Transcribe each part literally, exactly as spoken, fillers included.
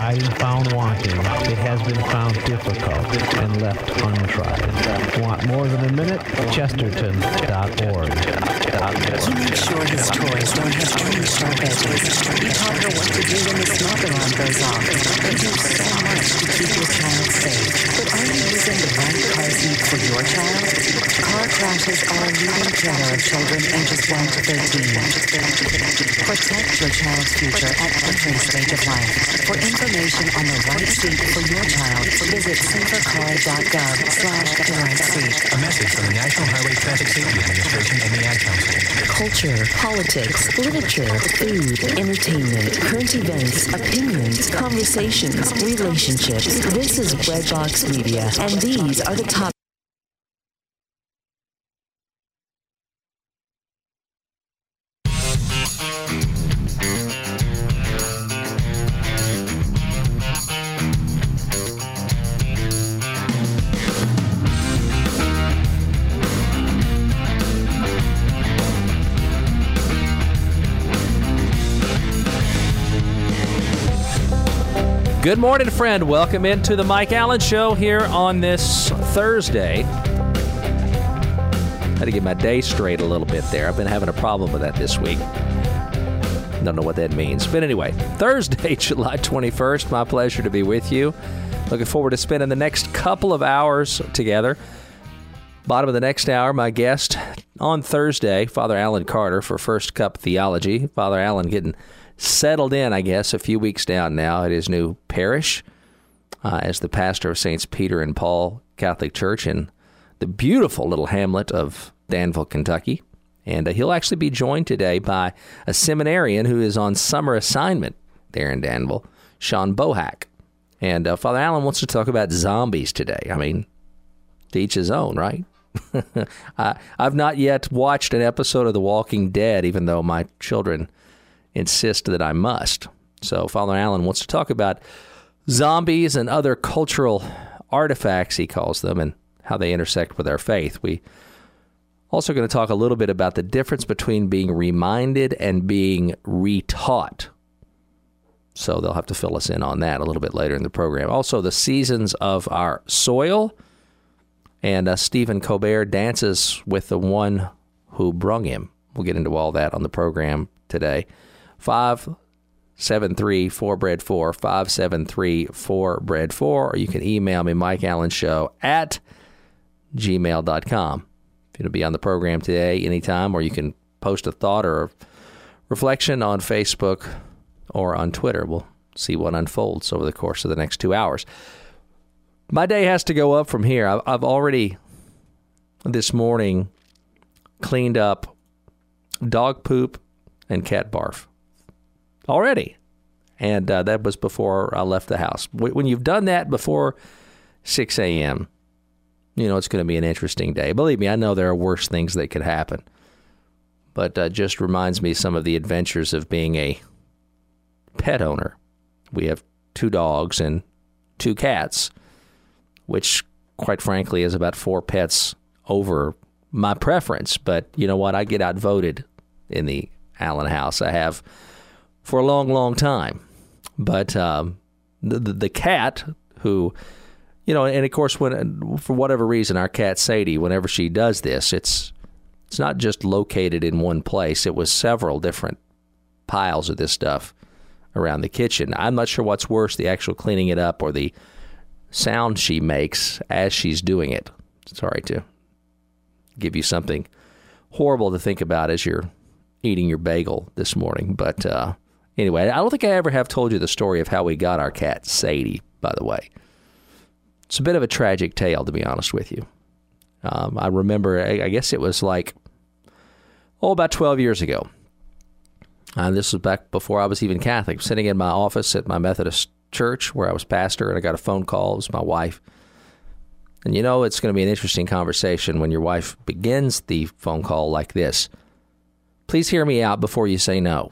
found wanting, it has been found difficult and left untried. Want more than a minute? Chesterton dot org. He makes sure his toys don't have strange sharp edges. You taught her what to do when the smoke alarm goes off. You do so much to keep your child safe. But are you using the right car seat for your child? Car crashes are a leading killer of children ages one to thirteen. Protect your child's future at every stage of life. For information on the right seat for your child, visit safer car dot gov slash the right seat. A message from the National Highway Traffic Safety Administration and the Ad Council. Culture, politics, literature, food, entertainment, current events, opinions, conversations, relationships. This is Redbox Media, and these are the top. Good morning, friend. Welcome into the Mike Allen Show here on this Thursday. Had to get my day straight a little bit there. I've been having a problem with that this week. Don't know what that means. But anyway, Thursday, July twenty-first. My pleasure to be with you. Looking forward to spending the next couple of hours together. Bottom of the next hour, my guest on Thursday, Father Alan Carter for First Cup Theology. Father Alan getting settled in, I guess, a few weeks down now at his new parish uh, as the pastor of Saints Peter and Paul Catholic Church in the beautiful little hamlet of Danville, Kentucky. And uh, he'll actually be joined today by a seminarian who is on summer assignment there in Danville, Sean Bohack. And uh, Father Allen wants to talk about zombies today. I mean, to each his own, right? I, I've not yet watched an episode of The Walking Dead, even though my children insist that I must. So Father Allen wants to talk about zombies and other cultural artifacts, he calls them, and how they intersect with our faith. We also going to talk a little bit about the difference between being reminded and being retaught. So they'll have to fill us in on that a little bit later in the program. Also, the seasons of our soil, and uh, Stephen Colbert dances with the one who brung him. We'll get into all that on the program today. five seven three four bread four, five seven three four bread four, or you can email me, Mike Allen Show at gmail dot com. If you'll be on the program today, anytime, or you can post a thought or a reflection on Facebook or on Twitter. We'll see what unfolds over the course of the next two hours. My day has to go up from here. I've, I've already, this morning, cleaned up dog poop and cat barf. Already. And uh, that was before I left the house. When you've done that before six a.m., you know, it's going to be an interesting day. Believe me, I know there are worse things that could happen. But uh, just reminds me some of the adventures of being a pet owner. We have two dogs and two cats, which, quite frankly, is about four pets over my preference. But you know what? I get outvoted in the Allen house. I have for a long, long time. But um, the, the the cat who, you know, and of course, when for whatever reason, our cat Sadie, whenever she does this, it's it's not just located in one place. It was several different piles of this stuff around the kitchen. I'm not sure what's worse, the actual cleaning it up or the sound she makes as she's doing it. Sorry to give you something horrible to think about as you're eating your bagel this morning. But uh, anyway, I don't think I ever have told you the story of how we got our cat, Sadie, by the way. It's a bit of a tragic tale, to be honest with you. Um, I remember, I, I guess it was like, oh, about twelve years ago. And this was back before I was even Catholic. Sitting in my office at my Methodist church where I was pastor, and I got a phone call. It was my wife. And you know, it's going to be an interesting conversation when your wife begins the phone call like this. Please hear me out before you say no.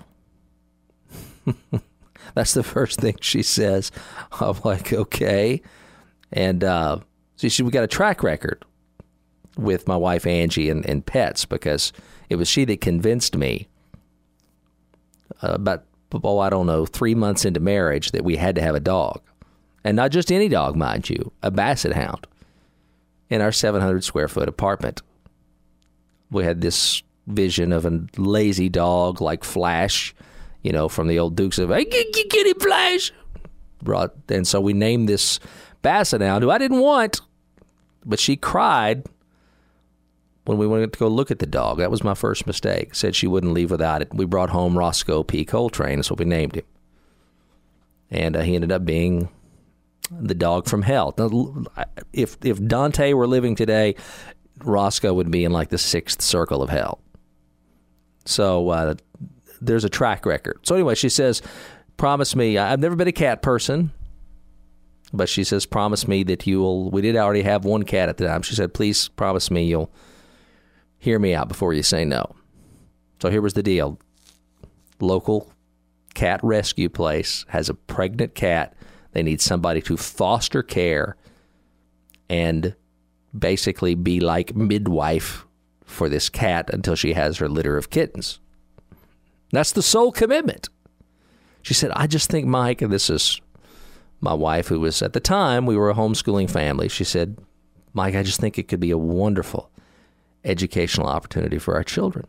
That's the first thing she says. I'm like, okay. And uh, so she, we got a track record with my wife, Angie, and, and pets, because it was she that convinced me uh, about oh, I don't know, three months into marriage that we had to have a dog. And not just any dog, mind you, a basset hound in our seven hundred square foot apartment. We had this vision of a lazy dog like Flash, you know, from the old Dukes of, hey, get, get, get him, Flash. Brought, and so we named this basset hound, who I didn't want, but she cried when we went to go look at the dog. That was my first mistake. Said she wouldn't leave without it. We brought home Roscoe P. Coltrane. That's what we named him. And uh, he ended up being the dog from hell. Now, if if Dante were living today, Roscoe would be in like the sixth circle of hell. So uh, there's a track record. So anyway, she says, promise me, I've never been a cat person, but she says, promise me that you will, we did already have one cat at the time. She said, please promise me you'll hear me out before you say no. So here was the deal. Local cat rescue place has a pregnant cat. They need somebody to foster care and basically be like midwife for this cat until she has her litter of kittens. That's the sole commitment. She said, I just think, Mike, and this is my wife, who was at the time, we were a homeschooling family. She said, Mike, I just think it could be a wonderful educational opportunity for our children.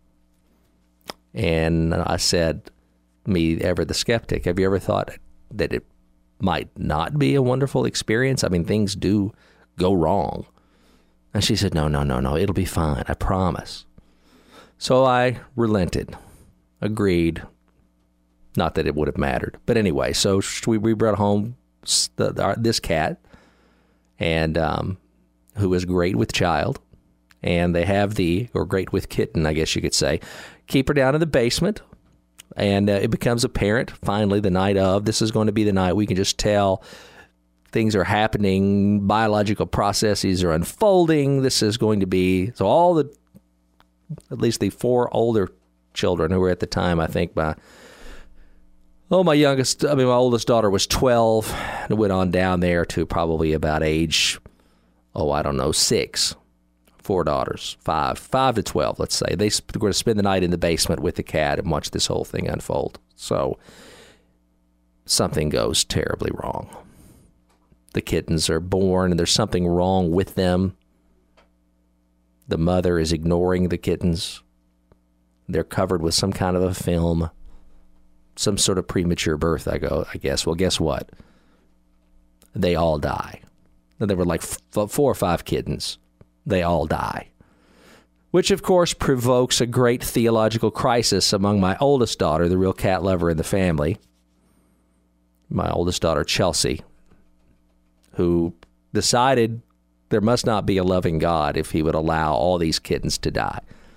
And I said, me, ever the skeptic, have you ever thought that it might not be a wonderful experience? I mean, things do go wrong. And she said, no, no, no, no, it'll be fine. I promise. So I relented, agreed. Not that it would have mattered. But anyway, so we, we brought home the, our, this cat, and um, who was great with child. And they have the, or great with kitten, I guess you could say, keep her down in the basement. And uh, it becomes apparent, finally, the night of, this is going to be the night we can just tell things are happening, biological processes are unfolding. This is going to be, so all the, at least the four older children who were at the time, I think, my, oh, my youngest, I mean, my oldest daughter was twelve, and went on down there to probably about age, oh, I don't know, six. Four daughters, five, five to twelve, let's say. They were going to spend the night in the basement with the cat and watch this whole thing unfold. So something goes terribly wrong. The kittens are born, and there's something wrong with them. The mother is ignoring the kittens. They're covered with some kind of a film, some sort of premature birth, I go, I guess. Well, guess what? They all die. And there were like f- four or five kittens. They all die, which, of course, provokes a great theological crisis among my oldest daughter, the real cat lover in the family, my oldest daughter, Chelsea, who decided there must not be a loving God if he would allow all these kittens to die.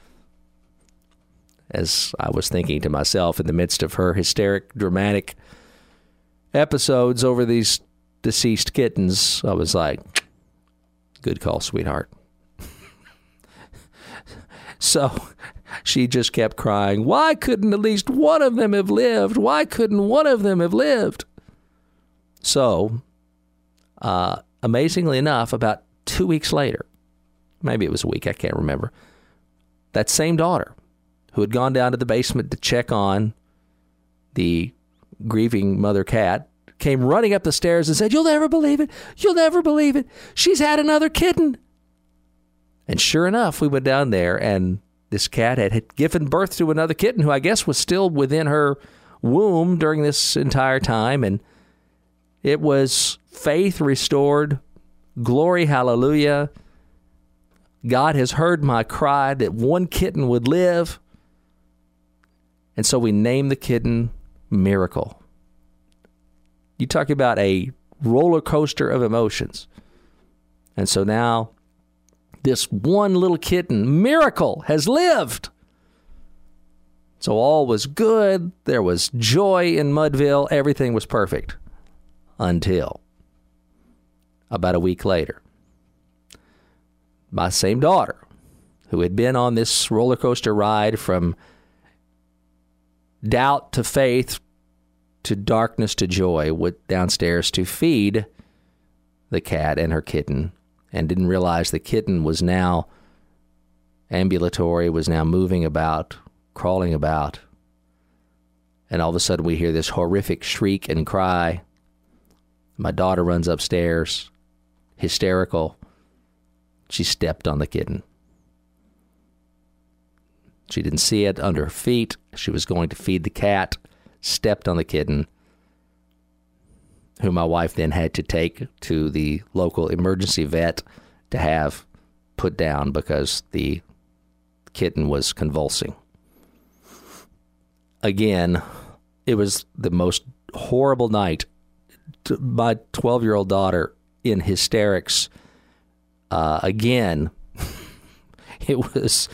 As I was thinking to myself in the midst of her hysteric, dramatic episodes over these deceased kittens, I was like, good call, sweetheart. So she just kept crying, why couldn't at least one of them have lived? Why couldn't one of them have lived? So, uh, amazingly enough, about two weeks later, maybe it was a week, I can't remember, that same daughter who had gone down to the basement to check on the grieving mother cat came running up the stairs and said, you'll never believe it. You'll never believe it. She's had another kitten. And sure enough, we went down there, and this cat had, had given birth to another kitten who I guess was still within her womb during this entire time. And it was faith restored. Glory, hallelujah. God has heard my cry that one kitten would live. And so we named the kitten Miracle. You talk about a roller coaster of emotions. And so now this one little kitten, Miracle, has lived. So all was good. There was joy in Mudville. Everything was perfect. Until about a week later, my same daughter, who had been on this roller coaster ride from doubt to faith to darkness to joy, went downstairs to feed the cat and her kitten, and didn't realize the kitten was now ambulatory, was now moving about, crawling about. And all of a sudden we hear this horrific shriek and cry. My daughter runs upstairs, hysterical. She stepped on the kitten. She didn't see it under her feet. She was going to feed the cat, stepped on the kitten, who my wife then had to take to the local emergency vet to have put down because the kitten was convulsing. Again, it was the most horrible night. My twelve-year-old daughter in hysterics. Uh, again, it was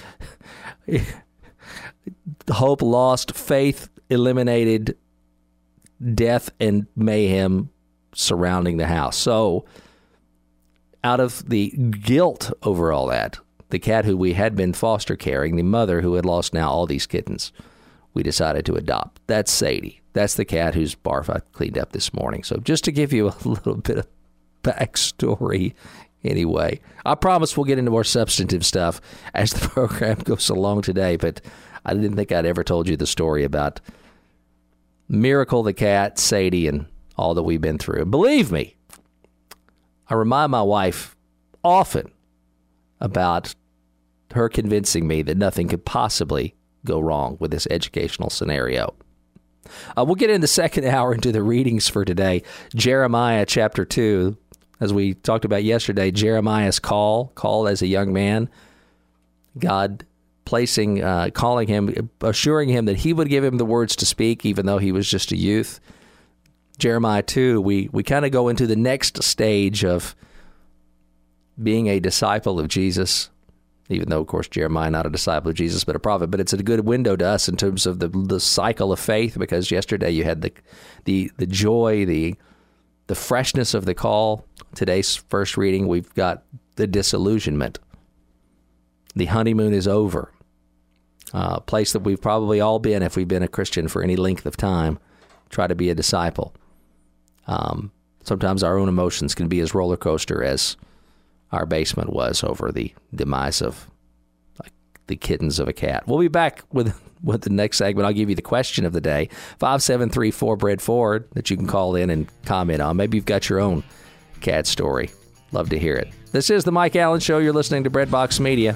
hope lost, faith eliminated, death and mayhem surrounding the house. So out of the guilt over all that, the cat who we had been foster caring, the mother who had lost now all these kittens, we decided to adopt. That's Sadie. That's the cat whose barf I cleaned up this morning. So just to give you a little bit of backstory anyway. I promise we'll get into more substantive stuff as the program goes along today, but I didn't think I'd ever told you the story about Miracle the cat, Sadie, and all that we've been through. And believe me, I remind my wife often about her convincing me that nothing could possibly go wrong with this educational scenario. Uh, we'll get in the second hour into the readings for today. Jeremiah chapter two, as we talked about yesterday, Jeremiah's call, called as a young man, God placing, uh, calling him, assuring him that he would give him the words to speak, even though he was just a youth. Jeremiah two, we, we kind of go into the next stage of being a disciple of Jesus, even though, of course, Jeremiah not a disciple of Jesus, but a prophet. But it's a good window to us in terms of the the cycle of faith, because yesterday you had the the the joy, the the freshness of the call. Today's first reading, we've got the disillusionment. The honeymoon is over. Uh, a place that we've probably all been if we've been a Christian for any length of time. Try to be a disciple. Um, sometimes our own emotions can be as roller coaster as our basement was over the demise of like, the kittens of a cat. We'll be back with with the next segment. I'll give you the question of the day, five seven three four bread forward, that you can call in and comment on. Maybe you've got your own cat story. Love to hear it. This is the Mike Allen Show. You're listening to Breadbox Media.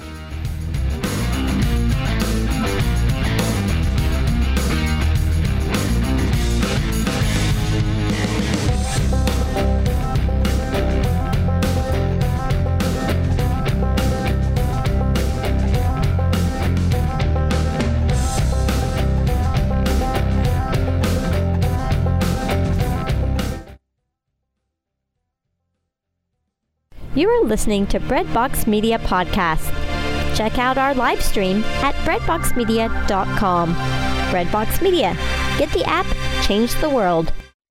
You are listening to Breadbox Media Podcast. Check out our live stream at breadbox media dot com. Breadbox Media. Get the app, change the world.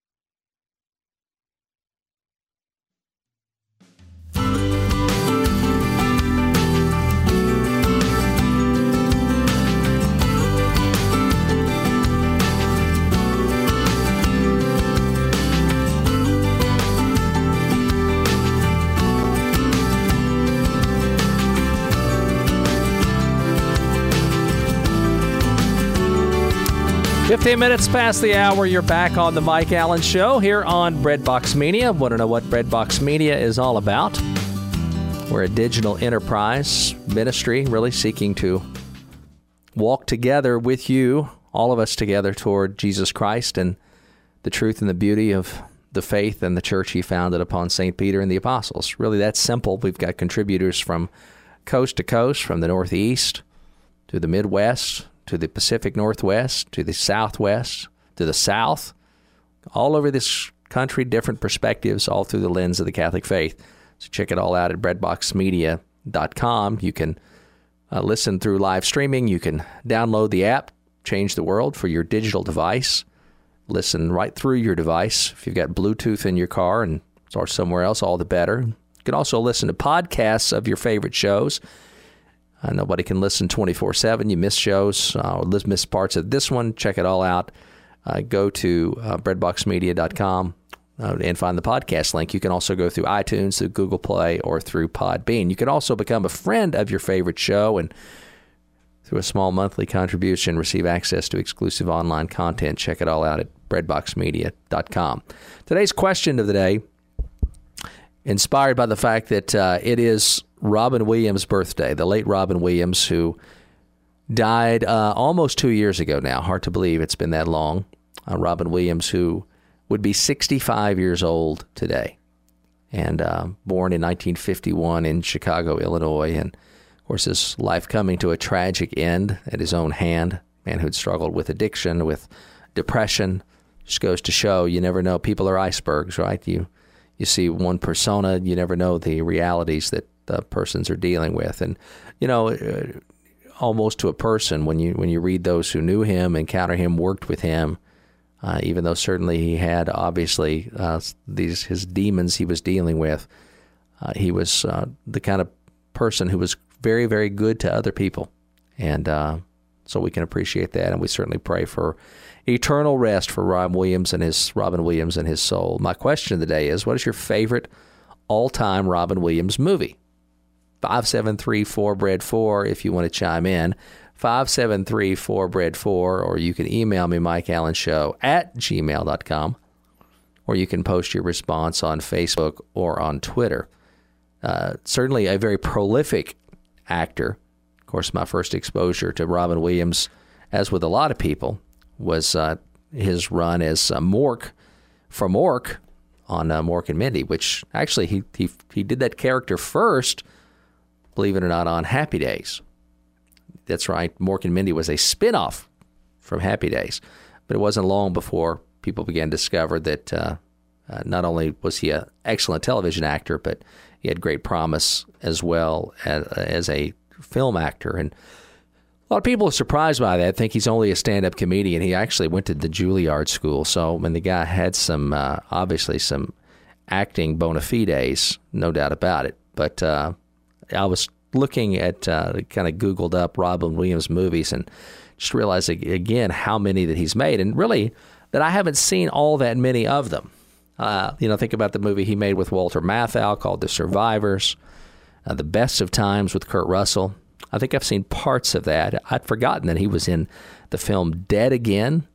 fifteen minutes past the hour, you're back on the Mike Allen Show here on Breadbox Media. Want to know what Breadbox Media is all about? We're a digital enterprise ministry really seeking to walk together with you, all of us together, toward Jesus Christ and the truth and the beauty of the faith and the church he founded upon Saint Peter and the Apostles. Really, that's simple. We've got contributors from coast to coast, from the Northeast to the Midwest, to the Pacific Northwest, to the Southwest, to the South, all over this country, different perspectives, all through the lens of the Catholic faith. So check it all out at breadbox media dot com. You can uh, listen through live streaming. You can download the app, Change the World, for your digital device. Listen right through your device. If you've got Bluetooth in your car and or somewhere else, all the better. You can also listen to podcasts of your favorite shows. Uh, nobody can listen twenty-four seven. You miss shows uh, or miss parts of this one. Check it all out. Uh, go to uh, breadbox media dot com uh, and find the podcast link. You can also go through iTunes, through Google Play, or through Podbean. You can also become a friend of your favorite show and through a small monthly contribution, receive access to exclusive online content. Check it all out at breadbox media dot com. Today's question of the day, inspired by the fact that uh, it is Robin Williams' birthday, the late Robin Williams, who died uh, almost two years ago now. Hard to believe it's been that long. Uh, Robin Williams, who would be sixty-five years old today, and uh, born in nineteen fifty-one in Chicago, Illinois, and of course, his life coming to a tragic end at his own hand. Man who'd struggled with addiction, with depression. Just goes to show, you never know. People are icebergs, right? You you see one persona, you never know the realities that the persons are dealing with. And, you know, uh, almost to a person, when you when you read those who knew him, encounter him, worked with him, uh, even though certainly he had, obviously, uh, these his demons he was dealing with, uh, he was uh, the kind of person who was very, very good to other people. And uh, so we can appreciate that, and we certainly pray for eternal rest for Robin Williams and his Robin Williams and his soul. My question of the day is, what is your favorite all-time Robin Williams movie? five seven three four bread four if you want to chime in. five seven three four bread four, or you can email me, Mike Allen Show at gmail dot com, or you can post your response on Facebook or on Twitter. Uh, certainly a very prolific actor. Of course, my first exposure to Robin Williams, as with a lot of people, was uh, his run as uh, Mork from Mork on uh, Mork and Mindy, which actually he, he he did that character first, believe it or not, on Happy Days. That's right, Mork and Mindy was a spin-off from Happy Days, but it wasn't long before people began to discover that uh, uh, not only was he an excellent television actor, but he had great promise as well as, as a film actor. And a lot of people are surprised by that. I think he's only a stand-up comedian. He actually went to the Juilliard School. So when the guy had some, uh, obviously some acting bona fides, no doubt about it. But uh, I was looking at, uh, kind of Googled up Robin Williams movies and just realized again how many that he's made. And really that I haven't seen all that many of them. Uh, you know, think about the movie he made with Walter Matthau called The Survivors, uh, The Best of Times with Kurt Russell. I think I've seen parts of that. I'd forgotten that he was in the film Dead Again,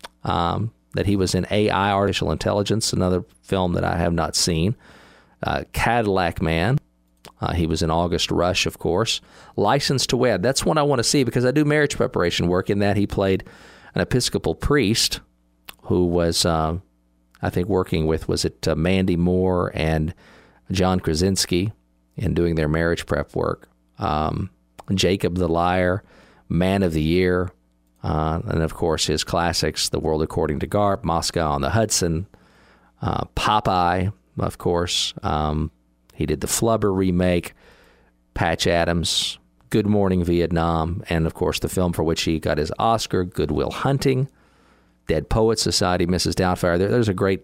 um, that he was in A I, Artificial Intelligence, another film that I have not seen. Uh, Cadillac Man. Uh, he was in August Rush, of course. License to Wed. That's one I want to see because I do marriage preparation work. In that he played an Episcopal priest who was... Uh, I think working with, was it uh, Mandy Moore and John Krasinski in doing their marriage prep work. Um, Jacob the Liar, Man of the Year, uh, and of course his classics, The World According to Garp, Moscow on the Hudson, uh, Popeye, of course. Um, he did the Flubber remake, Patch Adams, Good Morning Vietnam, and of course the film for which he got his Oscar, Good Will Hunting, Dead Poets Society, Missus Doubtfire. There, there's a great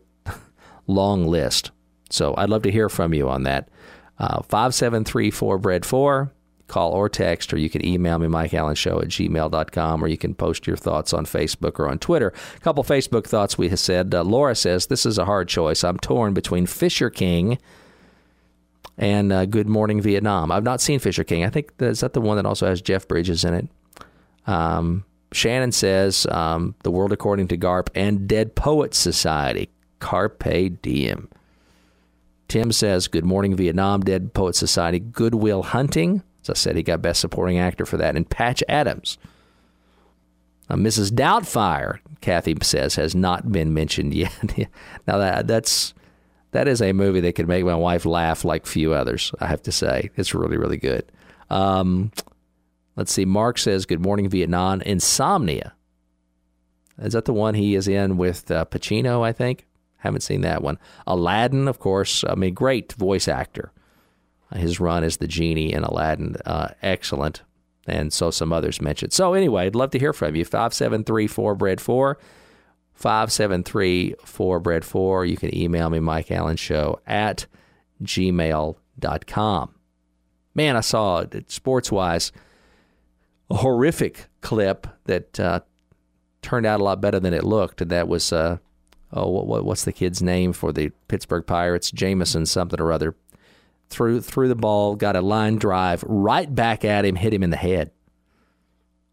long list. So I'd love to hear from you on that. Uh, five seven three four bread four. Call or text, or you can email me, Mike Allen Show at gmail dot com, or you can post your thoughts on Facebook or on Twitter. A couple Facebook thoughts we have said. Uh, Laura says, this is a hard choice. I'm torn between Fisher King and uh, Good Morning Vietnam. I've not seen Fisher King. I think, that, is that the one that also has Jeff Bridges in it? Um... Shannon says, um, The World According to Garp and Dead Poets Society. Carpe diem. Tim says, Good Morning Vietnam, Dead Poets Society, Good Will Hunting. As I said, he got Best Supporting Actor for that. And Patch Adams. Uh, Missus Doubtfire, Kathy says, has not been mentioned yet. Now, that that's that is a movie that could make my wife laugh like few others, I have to say. It's really, really good. Um... Let's see. Mark says, Good Morning Vietnam. Insomnia. Is that the one he is in with uh, Pacino, I think? Haven't seen that one. Aladdin, of course. I mean, great voice actor. His run as the genie in Aladdin, uh, excellent. And so some others mentioned. So anyway, I'd love to hear from you. five seven three four bread four. five seven three four bread four. You can email me, Mike Allen Show at gmail dot com. Man, I saw, sports-wise, a horrific clip that uh, turned out a lot better than it looked, and that was, uh, oh, what, what's the kid's name for the Pittsburgh Pirates? Jameson something or other. Threw, threw the ball, got a line drive right back at him, hit him in the head.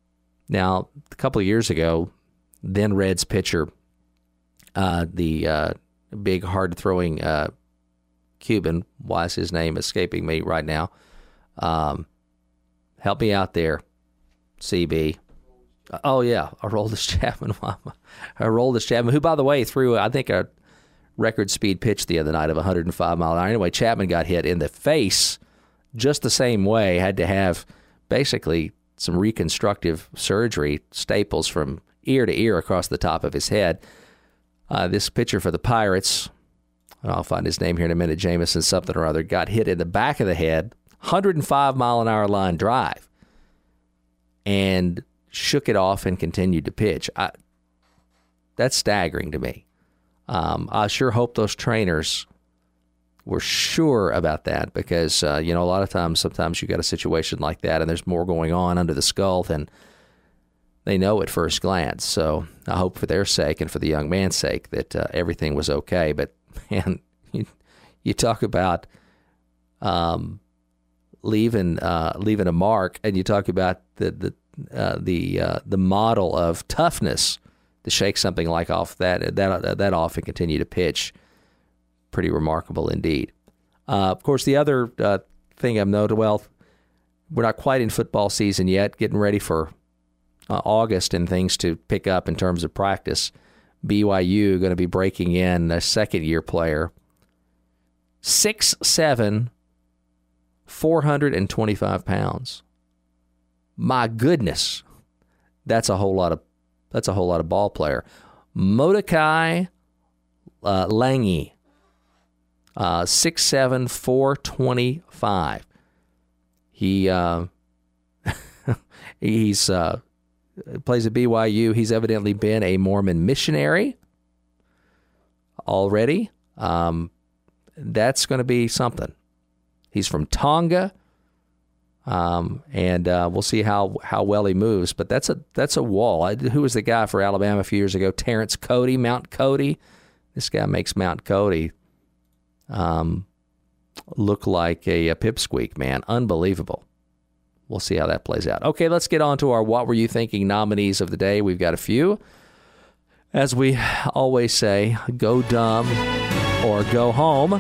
Now, a couple of years ago, then Reds pitcher, uh, the uh, big hard-throwing uh, Cuban, why is his name escaping me right now? Um, help me out there, C B. Oh, yeah, Aroldis Chapman. Aroldis Chapman, who, by the way, threw, I think, a record speed pitch the other night of one hundred five mile an hour. Anyway, Chapman got hit in the face just the same way, had to have basically some reconstructive surgery, staples from ear to ear across the top of his head. Uh, this pitcher for the Pirates, I'll find his name here in a minute, Jameson something or other, got hit in the back of the head, one hundred five mile an hour line drive, and shook it off and continued to pitch. I, that's staggering to me. Um, I sure hope those trainers were sure about that because, uh, you know, a lot of times, sometimes you got a situation like that and there's more going on under the skull than they know at first glance. So I hope for their sake and for the young man's sake that uh, everything was okay. But, man, you, you talk about um, leaving uh, leaving a mark, and you talk about the the uh, the uh, the model of toughness to shake something like off that that that off and continue to pitch. Pretty remarkable indeed. Uh, of course, the other uh, thing I've noted, well, we're not quite in football season yet, getting ready for uh, August and things to pick up in terms of practice. B Y U going to be breaking in a second-year player, six seven, four hundred twenty-five pounds. My goodness, that's a whole lot of that's a whole lot of ball player. Mordecai uh, Lange. Uh, six seven, four twenty-five. He uh, he's uh, plays at B Y U. He's evidently been a Mormon missionary already. Um, that's going to be something. He's from Tonga, um, and uh, we'll see how, how well he moves. But that's a that's a wall. I, who was the guy for Alabama a few years ago? Terrence Cody, Mount Cody. This guy makes Mount Cody Um, look like a, a pipsqueak, man. Unbelievable. We'll see how that plays out. Okay, let's get on to our What Were You Thinking nominees of the day. We've got a few. As we always say, go dumb or go home.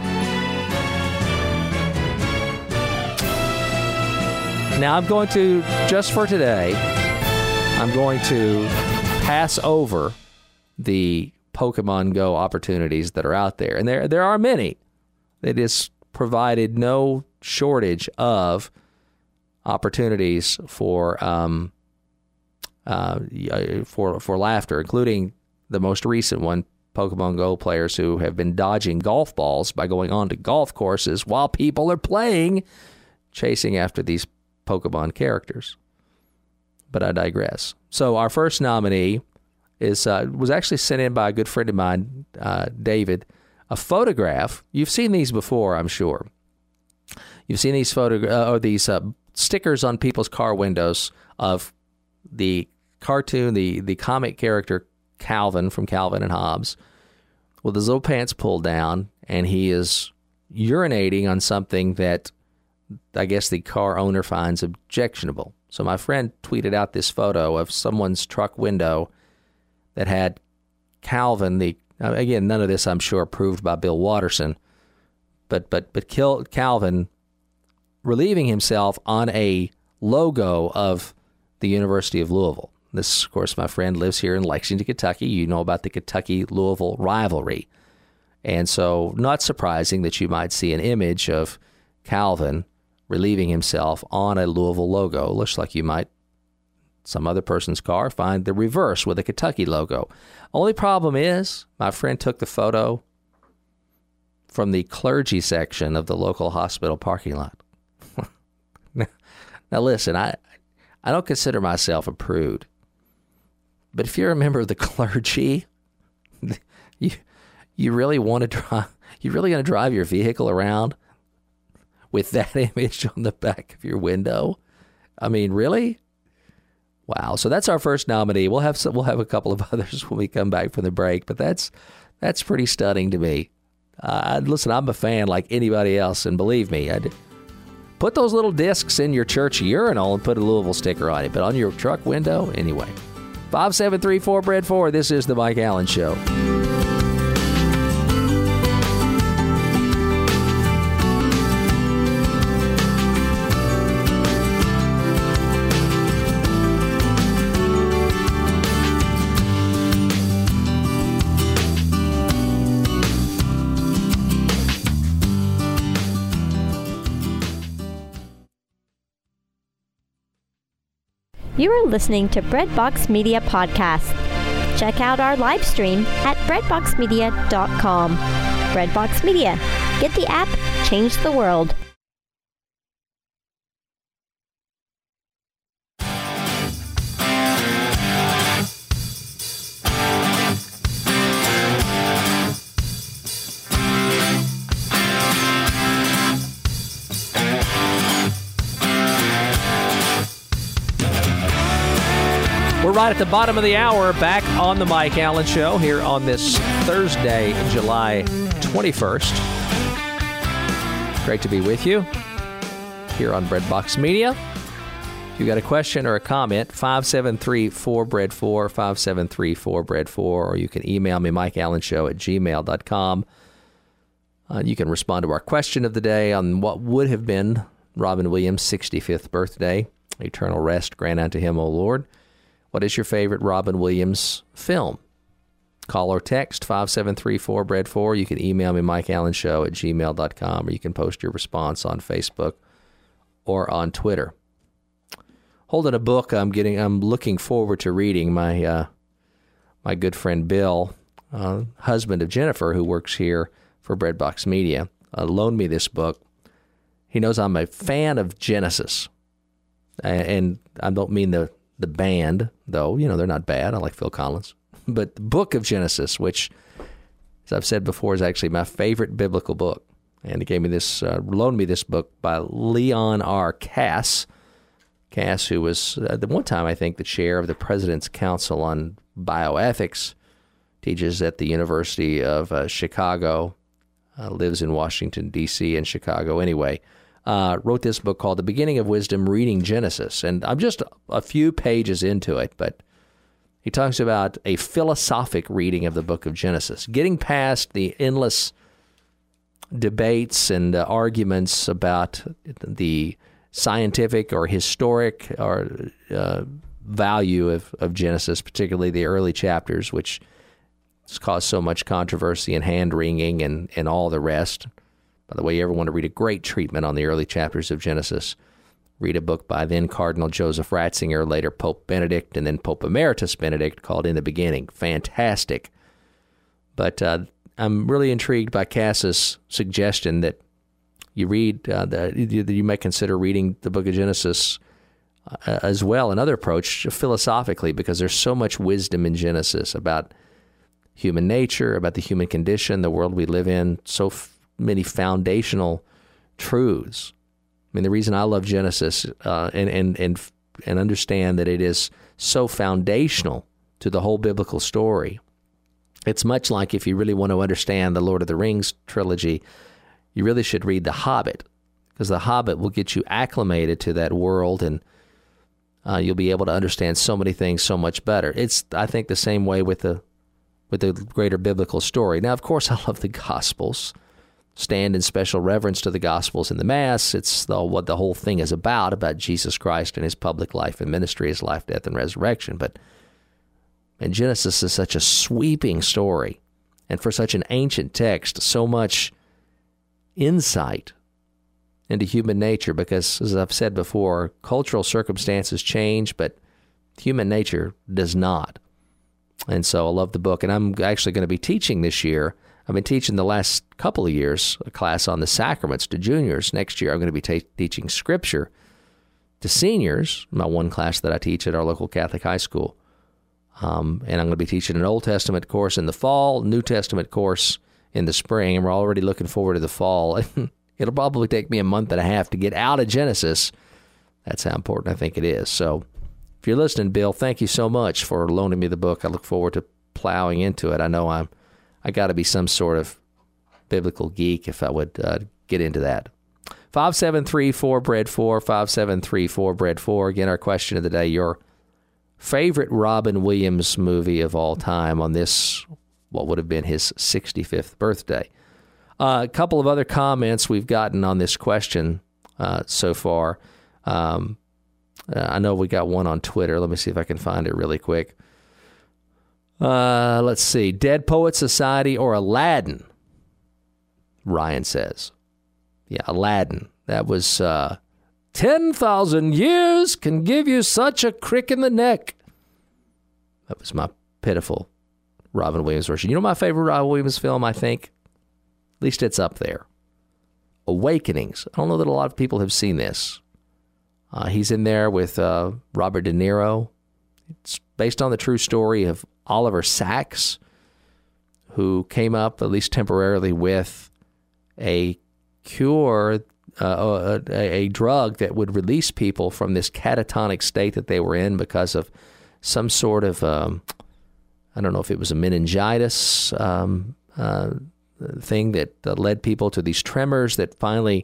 Now, I'm going to, just for today, I'm going to pass over the Pokemon Go opportunities that are out there. And there, there are many. It has provided no shortage of opportunities for um, uh, for for laughter, including the most recent one, Pokemon Go players who have been dodging golf balls by going on to golf courses while people are playing, chasing after these Pokemon characters. But I digress. So our first nominee is uh, was actually sent in by a good friend of mine, uh, David. A photograph. You've seen these before, I'm sure. You've seen these photo uh, or these uh, stickers on people's car windows of the cartoon, the the comic character Calvin from Calvin and Hobbes, with his little pants pulled down, and he is urinating on something that I guess the car owner finds objectionable. So my friend tweeted out this photo of someone's truck window that had Calvin, the again, none of this, I'm sure, approved by Bill Watterson, but but but Cal- Calvin relieving himself on a logo of the University of Louisville. This, of course, my friend lives here in Lexington, Kentucky. You know about the Kentucky-Louisville rivalry. And so not surprising that you might see an image of Calvin relieving himself on a Louisville logo. Looks like you might, some other person's car, find the reverse with a Kentucky logo. Only problem is, my friend took the photo from the clergy section of the local hospital parking lot. Now, listen, I I don't consider myself a prude, but if you're a member of the clergy, you you really want to drive, you really going to drive your vehicle around with that image on the back of your window? I mean, really? Wow. So that's our first nominee. We'll have some, we'll have a couple of others when we come back from the break, but that's that's pretty stunning to me. Uh, listen, I'm a fan like anybody else, and believe me, I, Put those little discs in your church urinal and put a Louisville sticker on it. But on your truck window, anyway. five seven three four, Bread four, this is The Mike Allen Show. You are listening to Breadbox Media Podcast. Check out our live stream at breadbox media dot com. Breadbox Media. Get the app, change the world. We're right at the bottom of the hour, back on the Mike Allen Show here on this Thursday, July twenty-first. Great to be with you here on Breadbox Media. If you got a question or a comment, five seven three four, bread four, five seven three four, bread four, or you can email me, mike allen show at gmail dot com. Uh, you can respond to our question of the day on what would have been Robin Williams' sixty-fifth birthday. Eternal rest grant unto him, O Lord. What is your favorite Robin Williams film? Call or text five seven three four, bread four. You can email me, mike allen show at gmail dot com, or you can post your response on Facebook or on Twitter. Holding a book I'm getting, I'm looking forward to reading. My uh, my good friend Bill, uh, husband of Jennifer, who works here for Breadbox Media, uh, loaned me this book. He knows I'm a fan of Genesis, and I don't mean the the band, though. You know, they're not bad. I like Phil Collins. But the book of Genesis, which, as I've said before, is actually my favorite biblical book. And he gave me this, uh, loaned me this book by Leon R. Cass. Cass, who was, at uh, one time, I think, the chair of the President's Council on Bioethics, teaches at the University of uh, Chicago, uh, lives in Washington, D C and Chicago anyway. Uh, wrote this book called The Beginning of Wisdom, Reading Genesis. And I'm just a few pages into it, but he talks about a philosophic reading of the book of Genesis, getting past the endless debates and uh, arguments about the scientific or historic or uh, value of, of Genesis, particularly the early chapters, which has caused so much controversy and hand-wringing and, and all the rest. By the way, you ever want to read a great treatment on the early chapters of Genesis, read a book by then Cardinal Joseph Ratzinger, later Pope Benedict, and then Pope Emeritus Benedict, called In the Beginning. Fantastic. But uh, I'm really intrigued by Cass's suggestion that you read, uh, that you may consider reading the book of Genesis uh, as well, another approach philosophically, because there's so much wisdom in Genesis about human nature, about the human condition, the world we live in, so f- many foundational truths. I mean, the reason I love Genesis uh, and, and, and, and understand that it is so foundational to the whole biblical story, it's much like if you really want to understand the Lord of the Rings trilogy, you really should read The Hobbit, because The Hobbit will get you acclimated to that world, and uh, you'll be able to understand so many things so much better. It's, I think, the same way with the with the greater biblical story. Now, of course, I love the Gospels. Stand in special reverence to the Gospels and the Mass. It's the, what the whole thing is about, about Jesus Christ and his public life and ministry, his life, death, and resurrection. But and Genesis is such a sweeping story, and for such an ancient text, so much insight into human nature, because, as I've said before, cultural circumstances change, but human nature does not. And so I love the book, and I'm actually going to be teaching this year. I've been teaching the last couple of years a class on the sacraments to juniors. Next year, I'm going to be ta- teaching Scripture to seniors, my one class that I teach at our local Catholic high school. Um, and I'm going to be teaching an Old Testament course in the fall, New Testament course in the spring, and we're already looking forward to the fall. It'll probably take me a month and a half to get out of Genesis. That's how important I think it is. So if you're listening, Bill, thank you so much for loaning me the book. I look forward to plowing into it. I know I'm I got to be some sort of biblical geek if I would uh, get into that. five seven three four bread four, five seven three four bread four. Again, our question of the day, your favorite Robin Williams movie of all time on this, what would have been his sixty-fifth birthday. Uh, a couple of other comments we've gotten on this question uh, so far. Um, I know we got one on Twitter. Let me see if I can find it really quick. Uh, let's see. Dead Poet Society or Aladdin? Ryan says. Yeah, Aladdin. That was uh, ten thousand years can give you such a crick in the neck. That was my pitiful Robin Williams version. You know my favorite Robin Williams film, I think? At least it's up there. Awakenings. I don't know that a lot of people have seen this. Uh, he's in there with uh, Robert De Niro. It's based on the true story of Oliver Sacks, who came up, at least temporarily, with a cure, uh, a, a drug that would release people from this catatonic state that they were in because of some sort of, um, I don't know if it was a meningitis um, uh, thing that uh, led people to these tremors that finally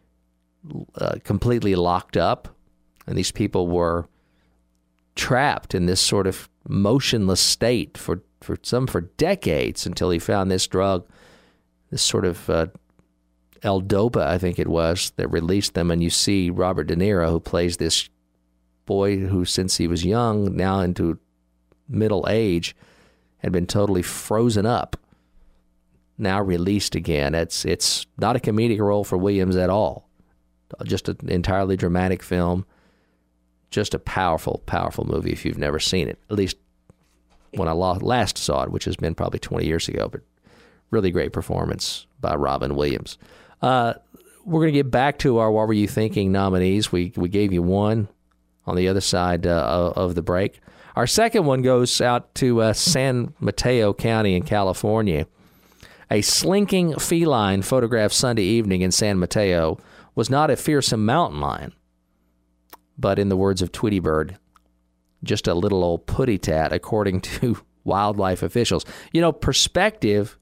uh, completely locked up. And these people were trapped in this sort of motionless state for, for some for decades until he found this drug, this sort of uh, L-Dopa, I think it was, that released them. And you see Robert De Niro, who plays this boy who, since he was young, now into middle age, had been totally frozen up, now released again. It's, it's not a comedic role for Williams at all. Just an entirely dramatic film. Just a powerful, powerful movie if you've never seen it. At least when I last saw it, which has been probably twenty years ago. But really great performance by Robin Williams. Uh, we're going to get back to our What Were You Thinking nominees. We we gave you one on the other side uh, of the break. Our second one goes out to uh, San Mateo County in California. A slinking feline photographed Sunday evening in San Mateo was not a fearsome mountain lion, but in the words of Tweety Bird, just a little old putty tat, according to wildlife officials. You know, perspective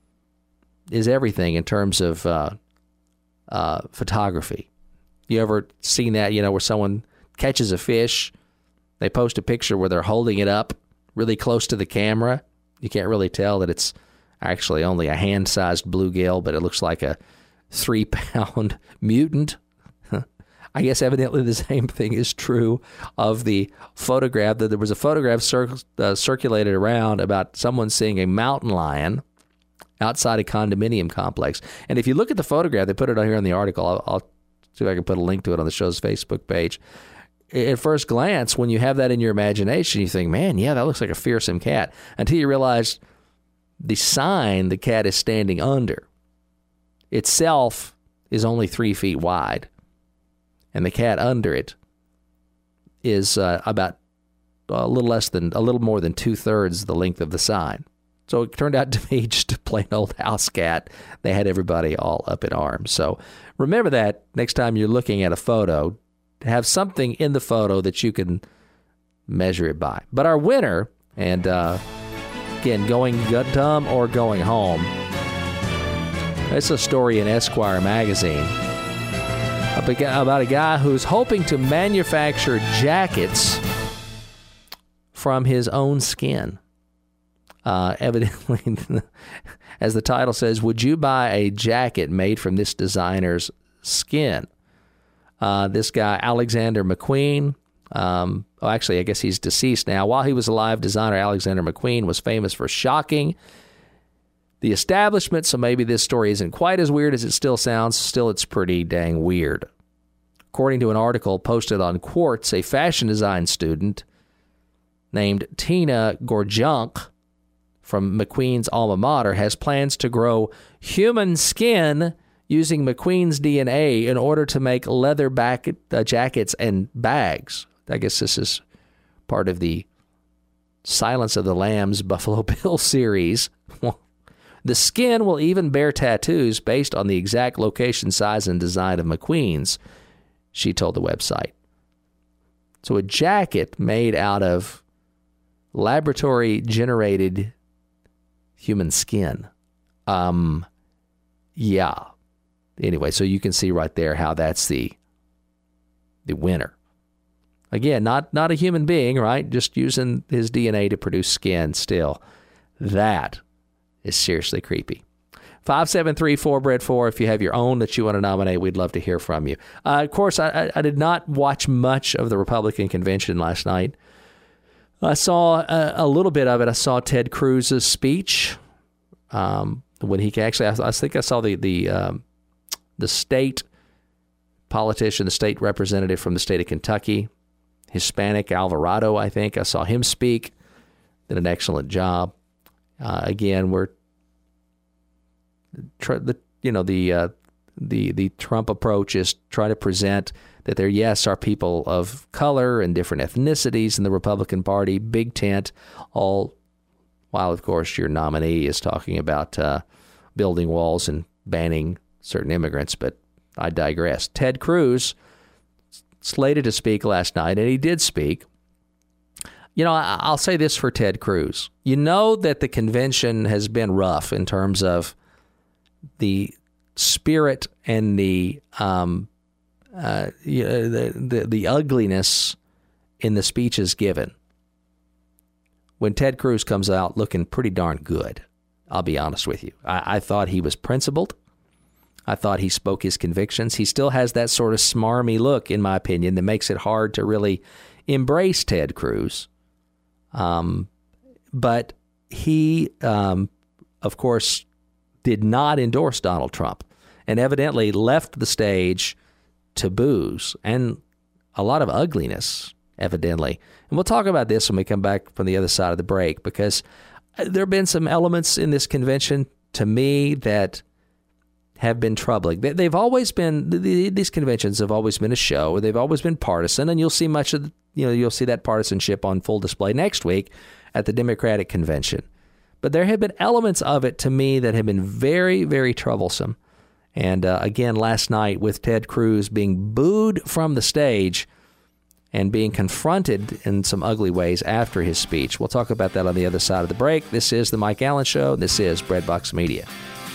is everything in terms of uh, uh, photography. You ever seen that, you know, where someone catches a fish, they post a picture where they're holding it up really close to the camera. You can't really tell that it's actually only a hand-sized bluegill, but it looks like a three-pound mutant. I guess evidently the same thing is true of the photograph. That there was a photograph cir- uh, circulated around about someone seeing a mountain lion outside a condominium complex. And if you look at the photograph, they put it on here in the article. I'll, I'll see if I can put a link to it on the show's Facebook page. At first glance, when you have that in your imagination, you think, man, yeah, that looks like a fearsome cat. Until you realize the sign the cat is standing under itself is only three feet wide. And the cat under it is uh, about a little less than, a little more than two-thirds the length of the sign. So it turned out to be just a plain old house cat. They had everybody all up in arms. So remember that next time you're looking at a photo, have something in the photo that you can measure it by. But our winner, and uh, again, going dumb or going home, it's a story in Esquire magazine about a guy who's hoping to manufacture jackets from his own skin. Uh, evidently, as the title says, would you buy a jacket made from this designer's skin? Uh, this guy, Alexander McQueen, um, oh, actually, I guess he's deceased now. While he was alive, designer Alexander McQueen was famous for shocking the establishment, so maybe this story isn't quite as weird as it still sounds. Still, it's pretty dang weird. According to an article posted on Quartz, a fashion design student named Tina Gorjunk from McQueen's alma mater has plans to grow human skin using McQueen's D N A in order to make leather back, uh, jackets and bags. I guess this is part of the Silence of the Lambs Buffalo Bill series. The skin will even bear tattoos based on the exact location, size, and design of McQueen's, she told the website. So a jacket made out of laboratory-generated human skin. Um, yeah. anyway, so you can see right there how that's the the winner. Again, not not a human being, right? Just using his D N A to produce skin still. That is seriously creepy. five seven three four bread four. If you have your own that you want to nominate, we'd love to hear from you. Uh, of course, I, I did not watch much of the Republican convention last night. I saw a, a little bit of it. I saw Ted Cruz's speech. Um, when he actually, I, I think I saw the the um, the state politician, the state representative from the state of Kentucky, Hispanic Alvarado, I think. I saw him speak. Did an excellent job. Uh, again, we're tr- the you know the uh, the the Trump approach is try to present that there, yes, are people of color and different ethnicities in the Republican Party, big tent, all while, of course, your nominee is talking about uh, building walls and banning certain immigrants. But I digress. Ted Cruz slated to speak last night, and he did speak. You know, I'll say this for Ted Cruz. You know that the convention has been rough in terms of the spirit and the um, uh, you know, the, the the ugliness in the speeches given. When Ted Cruz comes out looking pretty darn good, I'll be honest with you. I, I thought he was principled. I thought he spoke his convictions. He still has that sort of smarmy look, in my opinion, that makes it hard to really embrace Ted Cruz. Um, but he, um, of course, did not endorse Donald Trump and evidently left the stage to booze and a lot of ugliness, evidently. And we'll talk about this when we come back from the other side of the break, because there have been some elements in this convention, to me, that have been troubling. They've always been, these conventions have always been a show. They've always been partisan, and you'll see much of, you know, you'll see that partisanship on full display next week at the Democratic convention. But there have been elements of it, to me, that have been very, very troublesome. And uh, again, last night with Ted Cruz being booed from the stage and being confronted in some ugly ways after his speech. We'll talk about that on the other side of the break. This is The Mike Allen Show. This is Breadbox Media.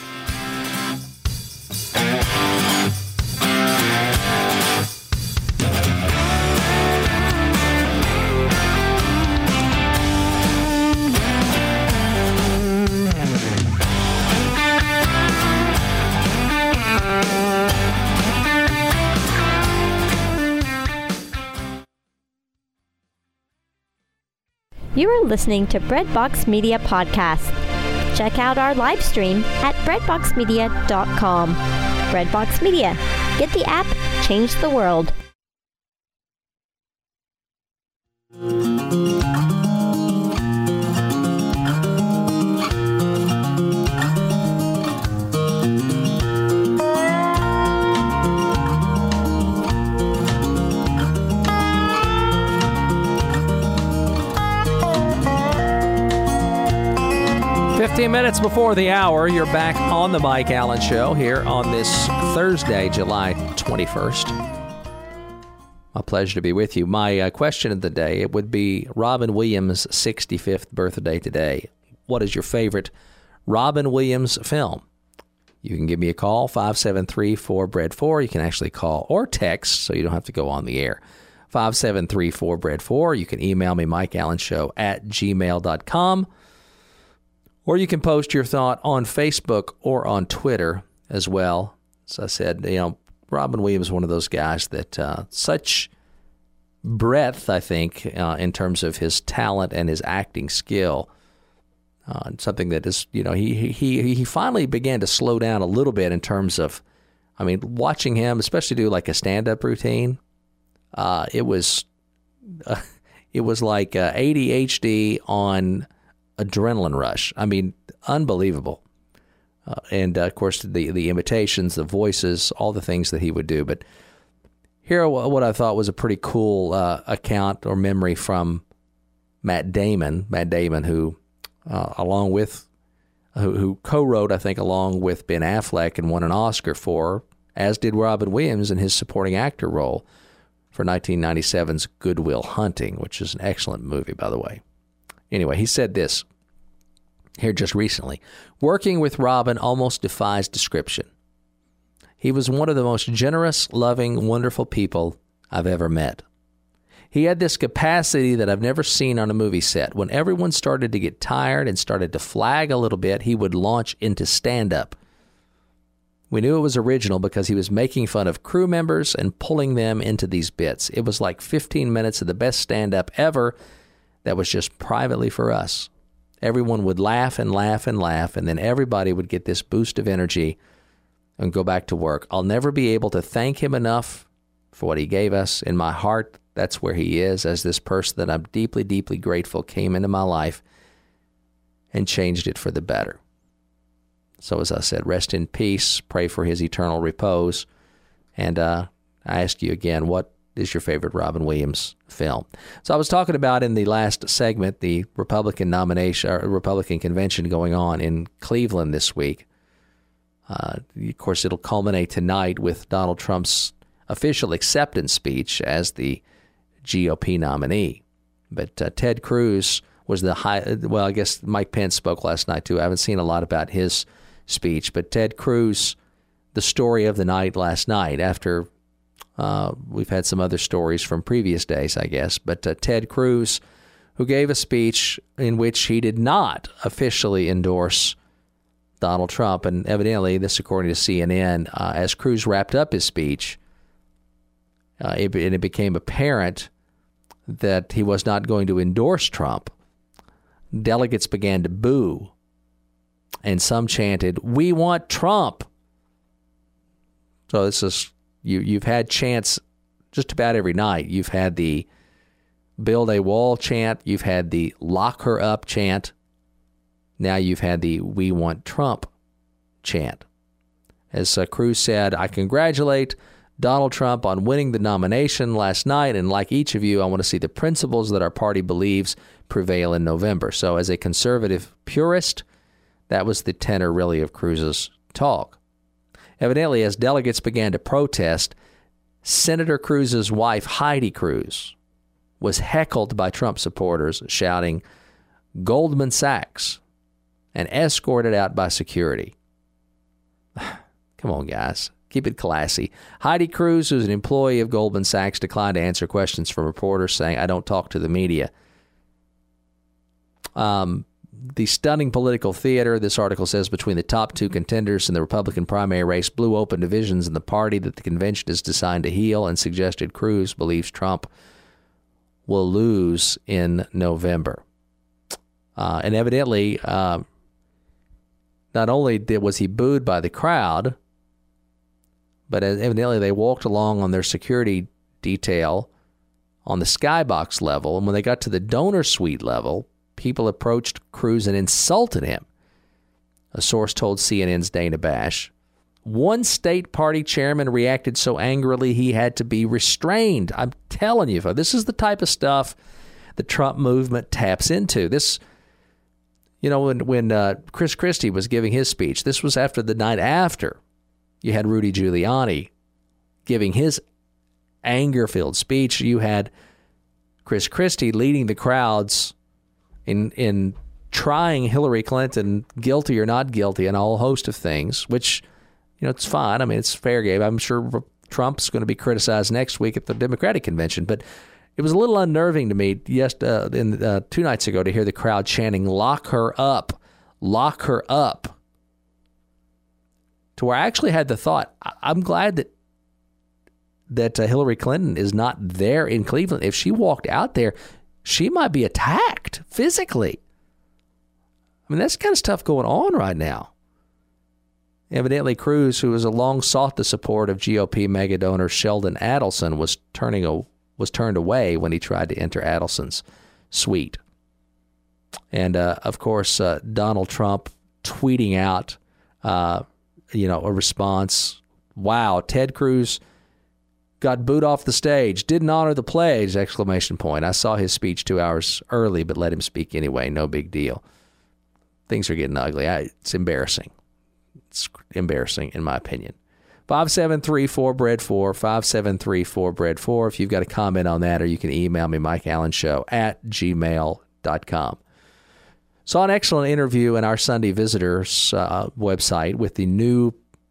You are listening to Breadbox Media Podcast. Check out our live stream at breadbox media dot com. Breadbox Media. Get the app, change the world. fifteen minutes before the hour, you're back on the Mike Allen Show here on this Thursday, July twenty-first. My pleasure to be with you. My uh, question of the day, it would be Robin Williams' sixty-fifth birthday today. What is your favorite Robin Williams film? You can give me a call, five seven three four bread four. You can actually call or text, so you don't have to go on the air. five seven three four bread four. You can email me, mike allen show at gmail dot com. Or you can post your thought on Facebook or on Twitter as well. As I said, you know, Robin Williams is one of those guys that uh, such breadth, I think, uh, in terms of his talent and his acting skill. Uh, something that is, you know, he he he finally began to slow down a little bit in terms of, I mean, watching him, especially do like a stand-up routine. Uh, it was, uh, it was like uh, A D H D on adrenaline rush. I mean, unbelievable. Uh, and, uh, of course, the the imitations, the voices, all the things that he would do. But here, what I thought was a pretty cool uh, account or memory from Matt Damon. Matt Damon, who, uh, along with, who, who co-wrote, I think, along with Ben Affleck and won an Oscar for, as did Robin Williams in his supporting actor role for nineteen ninety-seven's Good Will Hunting, which is an excellent movie, by the way. Anyway, he said this here just recently. Working with Robin almost defies description. He was one of the most generous, loving, wonderful people I've ever met. He had this capacity that I've never seen on a movie set. When everyone started to get tired and started to flag a little bit, he would launch into stand-up. We knew it was original because he was making fun of crew members and pulling them into these bits. It was like fifteen minutes of the best stand-up ever that was just privately for us. Everyone would laugh and laugh and laugh, and then everybody would get this boost of energy and go back to work. I'll never be able to thank him enough for what he gave us. In my heart, that's where he is, as this person that I'm deeply, deeply grateful came into my life and changed it for the better. So as I said, rest in peace, pray for his eternal repose. And uh, I ask you again, what is your favorite Robin Williams film? So I was talking about in the last segment the Republican nomination, or Republican convention going on in Cleveland this week. Uh, of course, it'll culminate tonight with Donald Trump's official acceptance speech as the G O P nominee. But uh, Ted Cruz was the high, well, I guess Mike Pence spoke last night too. I haven't seen a lot about his speech, but Ted Cruz, the story of the night last night, after uh, we've had some other stories from previous days, I guess, but uh, Ted Cruz, who gave a speech in which he did not officially endorse Donald Trump, and evidently, this according to C N N, uh, as Cruz wrapped up his speech, uh, it, and it became apparent that he was not going to endorse Trump, delegates began to boo, and some chanted, "We want Trump." So this is, you, you've had chants just about every night. You've had the build a wall chant. You've had the lock her up chant. Now you've had the "We want Trump" chant. As uh, Cruz said, "I congratulate Donald Trump on winning the nomination last night, and like each of you, I want to see the principles that our party believes prevail in November." So as a conservative purist, that was the tenor really of Cruz's talk. Evidently, as delegates began to protest, Senator Cruz's wife, Heidi Cruz, was heckled by Trump supporters shouting "Goldman Sachs" and escorted out by security. Come on, guys. Keep it classy. Heidi Cruz, who's an employee of Goldman Sachs, declined to answer questions from reporters, saying, "I don't talk to the media." Um, the stunning political theater, this article says, between the top two contenders in the Republican primary race blew open divisions in the party that the convention is designed to heal, and suggested Cruz believes Trump will lose in November. Uh, and evidently, uh, not only did, was he booed by the crowd, but evidently they walked along on their security detail on the skybox level, and when they got to the donor suite level, people approached Cruz and insulted him. A source told C N N's Dana Bash. One state party chairman reacted so angrily he had to be restrained. I'm telling you, this is the type of stuff the Trump movement taps into. This, you know, when, when uh, Chris Christie was giving his speech, this was after the night after you had Rudy Giuliani giving his anger-filled speech. You had Chris Christie leading the crowds in in trying Hillary Clinton guilty or not guilty and a whole host of things, which, you know, it's fine. I mean, it's fair game. I'm sure Trump's going to be criticized next week at the Democratic convention, but it was a little unnerving to me yes, uh, in, uh, two nights ago to hear the crowd chanting, "Lock her up, lock her up," to where I actually had the thought, I'm glad that that uh, Hillary Clinton is not there in Cleveland. If she walked out there, she might be attacked physically. I mean, that's the kind of stuff going on right now. Evidently, Cruz, who has long sought the support of G O P mega donor Sheldon Adelson, was turning a, was turned away when he tried to enter Adelson's suite. And, uh, of course, uh, Donald Trump tweeting out, uh, you know, a response. "Wow, Ted Cruz got booed off the stage, didn't honor the pledge!" Exclamation point. I saw his speech two hours early, but let him speak anyway. No big deal. Things are getting ugly. I, it's embarrassing. It's embarrassing, in my opinion. five seven three four B R E A D four, five seven three four B R E A D four. If you've got a comment on that, or you can email me, Mike Allen Show at gmail dot com. Saw an excellent interview in our Sunday Visitors uh, website with the new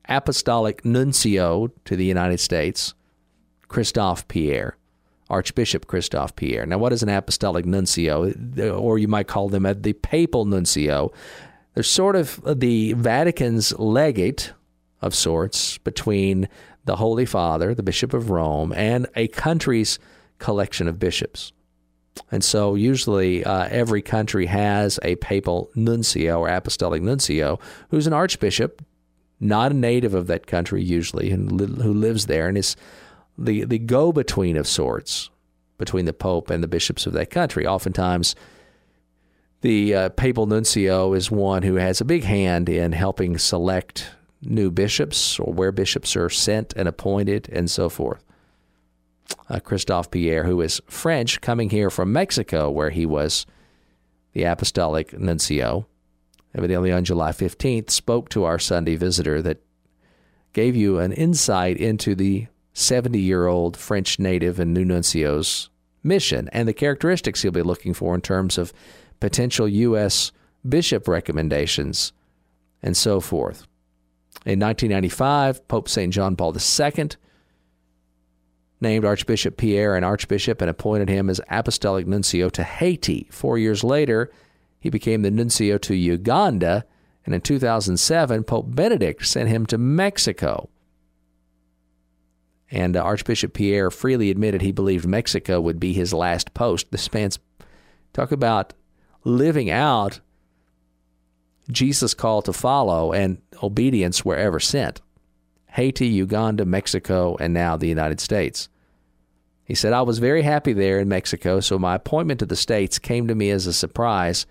Apostolic Nuncio to the United States, Christophe Pierre, Archbishop Christophe Pierre. Now, what is an Apostolic Nuncio? Or you might call them the Papal Nuncio. They're sort of the Vatican's legate of sorts between the Holy Father, the Bishop of Rome, and a country's collection of bishops. And so usually uh, every country has a papal nuncio or apostolic nuncio who's an archbishop, not a native of that country usually, and li- who lives there and is the, the go-between of sorts between the Pope and the bishops of that country. Oftentimes the uh, papal nuncio is one who has a big hand in helping select new bishops or where bishops are sent and appointed and so forth. Uh, Christophe Pierre, who is French, coming here from Mexico, where he was the apostolic nuncio, evidently on July fifteenth, spoke to our Sunday visitor that gave you an insight into the seventy-year-old French native and new nuncio's mission and the characteristics he'll be looking for in terms of potential U S bishop recommendations and so forth. In nineteen ninety-five, Pope Saint John Paul the Second named Archbishop Pierre an archbishop and appointed him as apostolic nuncio to Haiti. Four years later, he became the nuncio to Uganda, and in two thousand seven, Pope Benedict sent him to Mexico. And uh, Archbishop Pierre freely admitted he believed Mexico would be his last post. This man's, talk about living out Jesus' call to follow and obedience wherever sent. Haiti, Uganda, Mexico, and now the United States. He said, I was very happy there in Mexico, so my appointment to the States came to me as a surprise.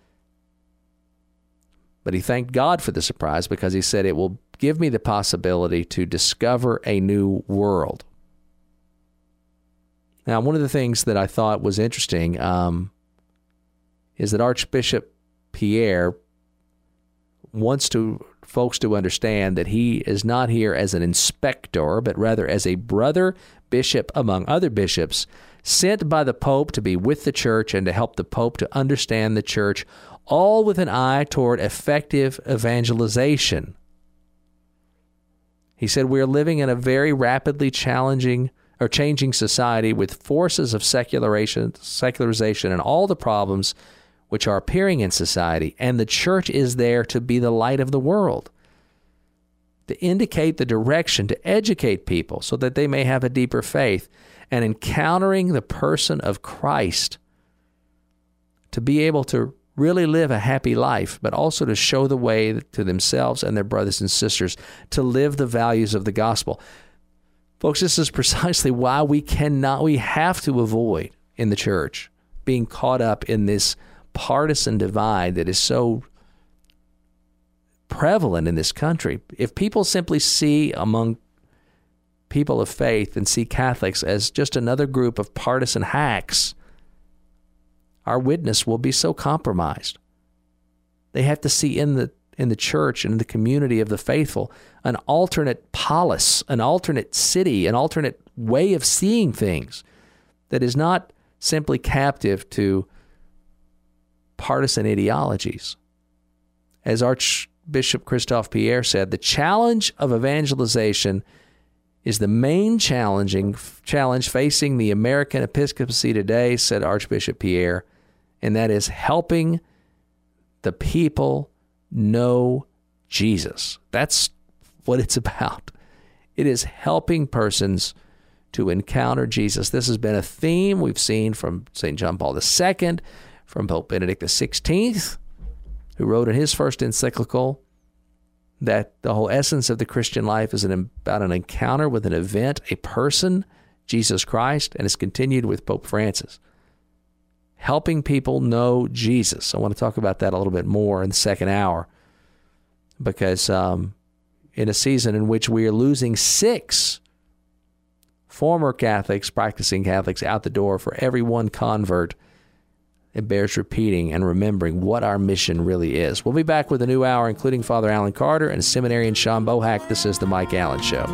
But he thanked God for the surprise because he said it will give me the possibility to discover a new world. Now, one of the things that I thought was interesting um, is that Archbishop Pierre wants to folks to understand that he is not here as an inspector, but rather as a brother bishop among other bishops, sent by the Pope to be with the church and to help the Pope to understand the church, all with an eye toward effective evangelization. He said, we are living in a very rapidly challenging or changing society with forces of secularization, secularization and all the problems which are appearing in society, and the church is there to be the light of the world, to indicate the direction, to educate people so that they may have a deeper faith, and encountering the person of Christ, to be able to really live a happy life, but also to show the way to themselves and their brothers and sisters to live the values of the gospel. Folks, this is precisely why we cannot, we have to avoid in the church being caught up in this partisan divide that is so prevalent in this country. If people simply see among people of faith and see Catholics as just another group of partisan hacks, our witness will be so compromised. They have to see in the in the church and in the community of the faithful an alternate polis, an alternate city, an alternate way of seeing things that is not simply captive to partisan ideologies. As Archbishop Christophe Pierre said, the challenge of evangelization is the main challenging challenge facing the American episcopacy today, said Archbishop Pierre, and that is helping the people know Jesus. That's what it's about. It is helping persons to encounter Jesus. This has been a theme we've seen from Saint John Paul the Second, from Pope Benedict the sixteenth, who wrote in his first encyclical that the whole essence of the Christian life is an, about an encounter with an event, a person, Jesus Christ, and it's continued with Pope Francis. Helping people know Jesus. I want to talk about that a little bit more in the second hour, because um, in a season in which we are losing six former Catholics, practicing Catholics, out the door for every one convert, it bears repeating and remembering what our mission really is. We'll be back with a new hour, including Father Alan Carter and seminarian Sean Bohack. This is The Mike Allen Show.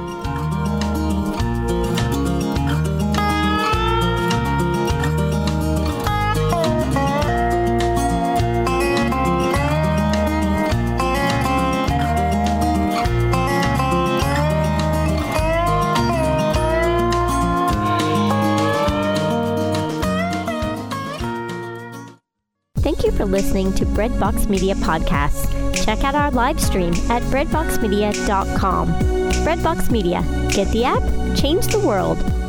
for listening to Breadbox Media Podcasts. Check out our live stream at breadbox media dot com. Breadbox Media. Get the app, change the world.